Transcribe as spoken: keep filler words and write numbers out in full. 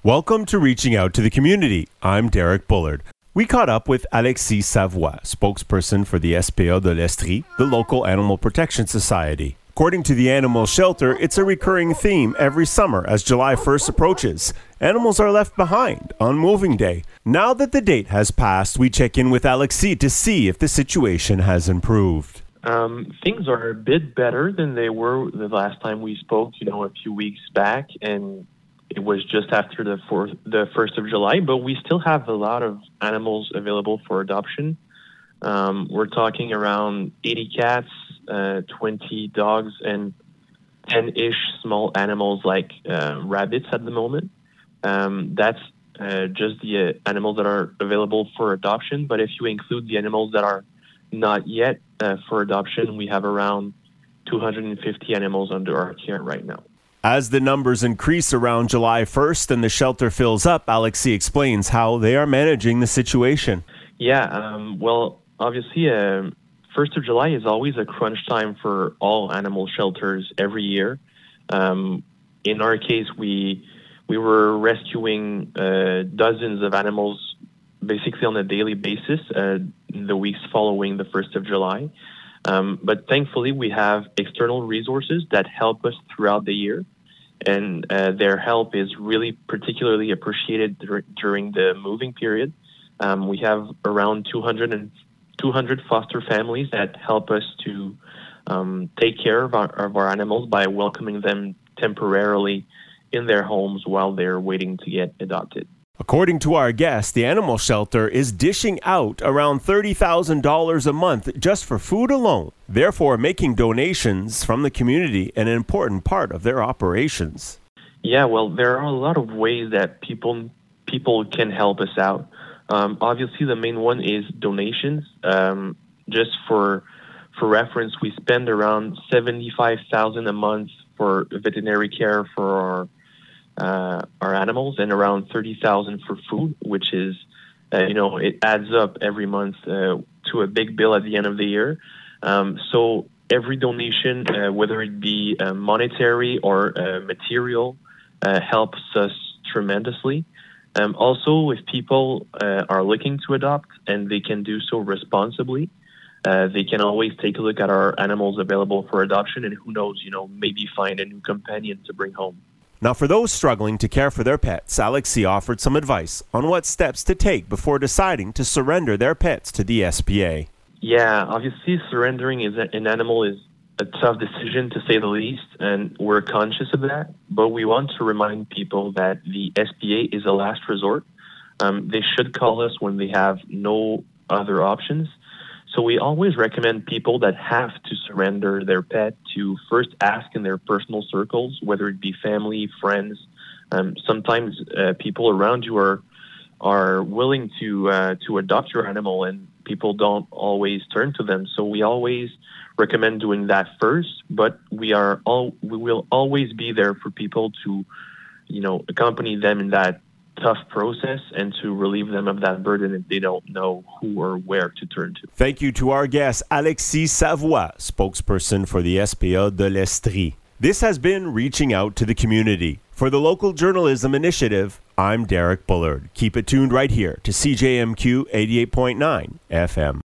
Welcome to Reaching Out to the Community. I'm Derek Bullard. We caught up with Alexis Savoie, spokesperson for the S P A de l'Estrie, the local animal protection society. According to the animal shelter, it's a recurring theme every summer as July first approaches. Animals are left behind on moving day. Now that the date has passed, we check in with Alexis to see if the situation has improved. Um, things are a bit better than they were the last time we spoke, you know, a few weeks back, and it was just after the fourth, the first of July, but we still have a lot of animals available for adoption. Um, we're talking around eighty cats, uh, twenty dogs, and ten-ish small animals like uh, rabbits at the moment. Um, that's uh, just the uh, animals that are available for adoption, but if you include the animals that are not yet uh, for adoption, we have around two hundred fifty animals under our care right now. As the numbers increase around July first and the shelter fills up, Alexis explains how they are managing the situation. Yeah, um, well, obviously, uh, first of July is always a crunch time for all animal shelters every year. Um, in our case, we we were rescuing uh, dozens of animals basically on a daily basis uh, in the weeks following the first of July. Um, but thankfully, we have external resources that help us throughout the year, and uh, their help is really particularly appreciated dur- during the moving period. Um, we have around two hundred, and two hundred foster families that help us to um, take care of our, of our animals by welcoming them temporarily in their homes while they're waiting to get adopted. According to our guest, the animal shelter is dishing out around thirty thousand dollars a month just for food alone, therefore making donations from the community an important part of their operations. Yeah, well, there are a lot of ways that people people can help us out. Um, obviously, the main one is donations. Um, just for for reference, we spend around seventy-five thousand dollars a month for veterinary care for our Uh, our animals, and around thirty thousand for food, which is, uh, you know, it adds up every month uh, to a big bill at the end of the year. Um, so every donation, uh, whether it be uh, monetary or uh, material, uh, helps us tremendously. Um, also, if people uh, are looking to adopt and they can do so responsibly, uh, they can always take a look at our animals available for adoption, and who knows, you know, maybe find a new companion to bring home. Now, for those struggling to care for their pets, Alexis offered some advice on what steps to take before deciding to surrender their pets to the S P A. Yeah, obviously surrendering is a, an animal is a tough decision, to say the least, and we're conscious of that. But we want to remind people that the S P A is a last resort. Um, they should call us when they have no other options. So we always recommend people that have to surrender their pet to first ask in their personal circles, whether it be family, friends. Um, sometimes uh, people around you are are willing to uh, to adopt your animal, and people don't always turn to them. So we always recommend doing that first. But we are all we will always be there for people to, you know, accompany them in that tough process and to relieve them of that burden if they don't know who or where to turn to. Thank you to our guest, Alexis Savoie, spokesperson for the S P A de l'Estrie. This has been Reaching Out to the Community. For the Local Journalism Initiative, I'm Derek Bullard. Keep it tuned right here to C J M Q eighty-eight point nine F M.